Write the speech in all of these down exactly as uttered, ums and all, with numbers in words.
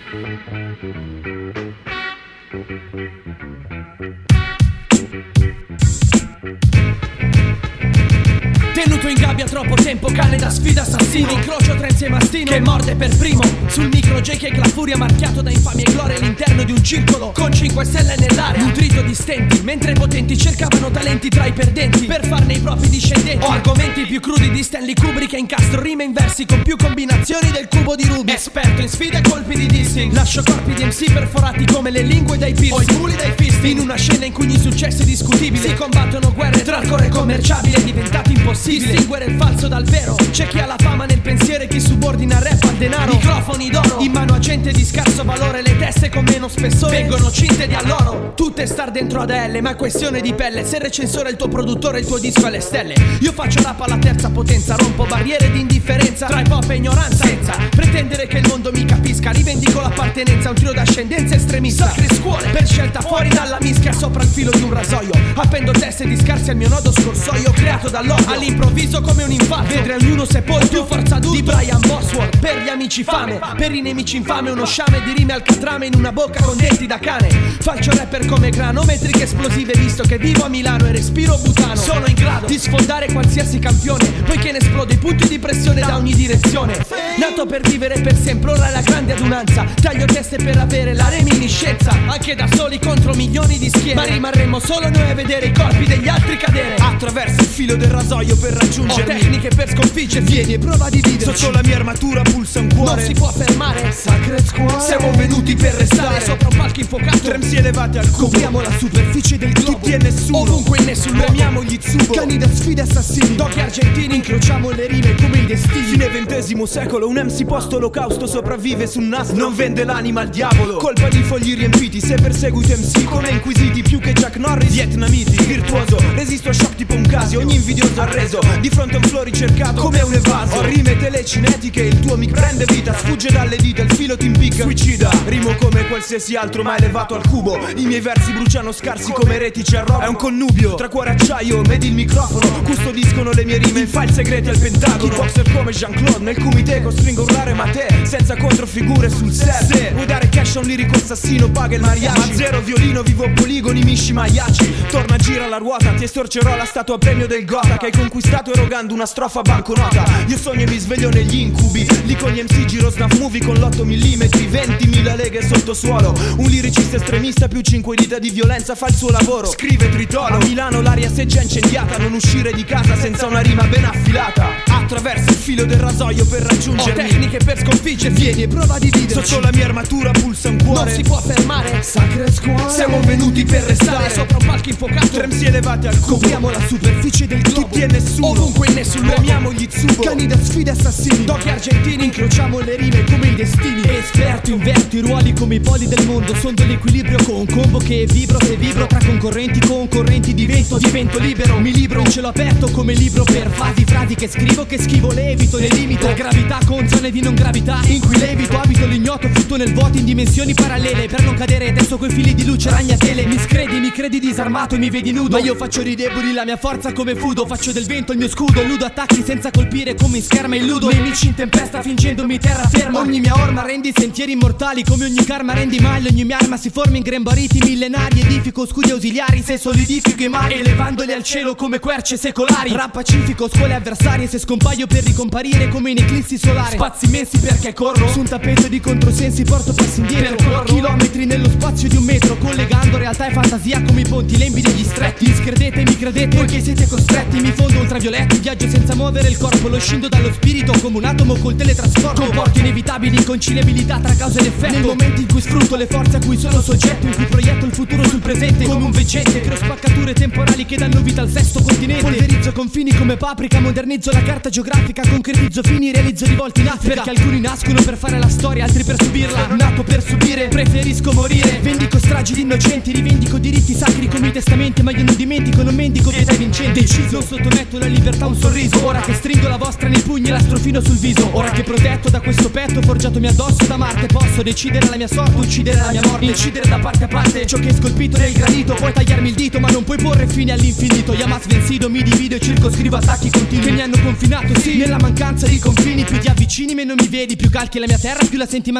Tenuto in gabbia troppo tempo, cane da sfida assassino. Incrocio Trenzi e Mastino che morde per primo. Sul micro J K la furia marchiato da infamia e gloria all'interno di un circolo con cinque stelle nell'area, nutrito di stenti, mentre i potenti cercavano talenti tra i perdenti per farne i propri discendenti. Ho argomenti più crudi di Stanley Kubrick e incastro rime in versi con più combinazioni del cubo di Rubik. Esperto in sfide e colpi di dissing, lascio corpi di M C perforati come le lingue dai piercing o i muli dai fisti. In una scena in cui gli successi discutibili si combattono guerre tra il core commerciabile è diventato impossibile distinguere il falso dal vero. C'è chi ha la fama nel pensiero e chi subordina rap al denaro. Microfoni d'oro in mano a gente di scarso valore, le teste con meno spessore vengono cinte di alloro. Tutte star dentro ad L, ma è questione di pelle. Se il recensore è il tuo produttore, il tuo disco è alle stelle. Io faccio rap alla terza potenza, rompo barriere di indifferenza tra hip hop e ignoranza, senza pretendere che il mondo mi capisca. Rivendico l'appartenenza a un trio d'ascendenza estremista. Sacre scuole per scelta fuori dalla mischia, sopra il filo di un rasoio. Appendo teste di scarsi al mio nodo scorsoio, creato dall'odio all'improvviso come un infarto. Vedere ognuno sepolto più forza adulto di Brian Bosworth. Per gli amici fame, per i nemici infame, uno sciame di rime al catrame in una bocca con denti da cane. Faccio rapper come grano, metriche esplosive visto che vivo a Milano e respiro butano. Sono in grado di sfondare qualsiasi campione, poiché ne esplodo i punti di pressione da ogni direzione. Nato per vivere per sempre, ora è la grande adunanza. Taglio teste per avere la reminiscenza, anche da soli contro milioni di schiere. Ma rimarremo solo noi a vedere i colpi degli altri cadere. Attraverso il filo del rasoio per raggiungermi, ho tecniche per sconfiggere. Vieni e prova a dividerci. Sotto la mia armatura pulsa un cuore, non si può fermare. Sacred Squad, siamo venuti per restare sopra un palco infuocato. Tremsi elevati al cubo, copriamo la superficie del globo. Tutti e nessuno, ovunque in nessun luogo. Premiamo gli Tsubo, cani da sfide assassini. Doghi argentini, incrociamo le rime come i destini. Fine ventesimo secolo, un M C post olocausto sopravvive su un nastro. Non vende l'anima al diavolo, colpa di fogli riempiti. Se perseguito M C come inquisiti, più che Chuck Norris, vietnamiti. Virtuoso, resisto a shock tipo un Casio, ogni invidioso arreso di fronte a un flow ricercato come un evaso. Ho rime telecinetiche, il tuo mic prende vita, sfugge dalle dita, il filo ti impicca, suicida. Rimo come qualsiasi altro ma elevato al cubo. I miei versi bruciano scarsi come retici a roba. È un connubio tra cuore acciaio ed il microfono, custodiscono le mie rime in file segreti al Pentagono. Kickboxer come Jean-Claude, nel kumite costringo a urlare ma te senza controfigure sul set. Se vuoi dare cash a un lirico assassino paga il mariachi, ma zero violino, vivo poligoni, misci maiaci. Torna, gira la ruota, ti estorcerò la statua premio del Gotha che hai conquistato erogando una strofa banconota. Io sogno e mi sveglio negli incubi, lì con gli M C giro snuff movie con l'otto millimetri, ventimila leghe sottosuolo. Un liricista estremista più cinque dita di violenza fa il suo lavoro, scrive tritolo. A Milano l'aria si è già incendiata, non uscire di casa senza una rima ben affilata. Attraverso il filo del rasoio per raggiungermi, ho tecniche per sconfiggermi. Vieni e prova a dividerci. Sotto la mia armatura pulsa un cuore, non si può fermare. Sacred Squad, siamo venuti per restare sopra un palco infuocato. Tremsi elevati al cubo, copriamo la superficie del globo. Tutti e nessuno, ovunque in nessun luogo. Premiamo gli Tsubo, cani da sfide assassini. Doghi argentini, incrociamo le rime come i destini. Esperto, inverto i ruoli come i poli del mondo. Sondo l'equilibrio con un combo che vibro. Se vibro tra concorrenti, concorrenti divento, divento libero. Mi libro in cielo aperto come libro per fasi. Frasi che scrivo, che schivo, le evito, le limito. La gravità con zone di non gravità in cui levito, abito l'ignoto, flutto nel vuoto in dimensioni parallele. Per non cadere adesso coi fili di luce ragnatele. Mi scredi, mi credi disarmato e mi vedi nudo, ma io faccio dei deboli la mia forza come fudo. Faccio del vento il mio scudo, ludo attacchi senza colpire come in scherma e illudo nemici in tempesta fingendomi terraferma. Ogni mia orma rendi sentieri immortali, come ogni karma rendi maglia. Ogni mia arma si forma in grembariti millenari. Edifico scudi ausiliari se solidifico i mari, elevandoli al cielo come querce secolari. Rap pacifico, scuole avversarie. Se scompaio per ricomparire come in eclissi solare. Spazi immensi perché corro su un tappeto di controsensi, porto passi indietro. Percorro chilometri nello spazio di un metro, collegando realtà e fantasia come i ponti lembi degli stretti. Discredete, mi credete, poiché siete costretti. Mi fondo ultravioletti, viaggio senza muovere il corpo. Lo scindo dallo spirito come un atomo col teletrasporto. Comporto inevitabili inconciliabilità tra causa ed effetto. Nel momento in cui sfrutto le forze a cui sono soggetto, in cui proietto il futuro sul presente come un veggente. Creo spaccature temporali che danno vita al sesto continente. Polverizzo confini come paprika, modernizzo la carta geografica. Concretizzo fini, realizzo rivolti in Africa. Perché alcuni nascono per fare la storia, altri per subirla. Nato per subire, preferisco morire. Vendico stragi di innocenti, rivendico diritti sacri come i testamenti. Ma io non dimentico, non mendico pietà vincente. Deciso, sottometto la libertà a un sorriso. Ora che stringo la vostra nei pugni e la strofino sul viso. Ora che protetto da questo petto forgiatomi addosso da Marte, posso decidere la mia sorte, uccidere la mia morte, incidere da parte a parte ciò che è scolpito nel granito. Puoi tagliarmi il dito ma non puoi porre fine all'infinito. Yamas vencido, mi divido e circoscrivo attacchi continui che mi hanno confinato, sì, nella mancanza di confini. Più ti avvicini meno mi vedi, più calchi la mia terra, più la senti mancare sotto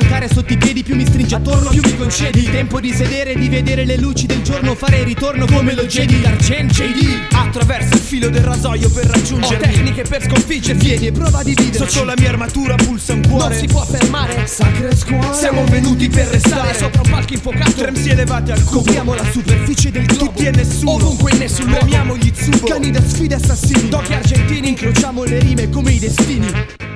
sotto i piedi, più mi stringi attorno, più mi concedi il tempo di sedere, di vedere le luci del giorno, fare ritorno come lo Jedi d'Argent J D. Attraverso il filo del rasoio per raggiungermi, ho tecniche per sconfiggerti, vieni e prova a dividerci. sotto la mia armatura pulsa un cuore, non si può fermare. Sacre scuole, siamo venuti per restare sopra un palco infuocato, tre M C elevati al cubo, copriamo la superficie del globo, tutti e nessuno, ovunque in nessun luogo, premiamo gli Tsubo, cani da sfide assassini, doghi argentini, incrociamo le rime come i destini.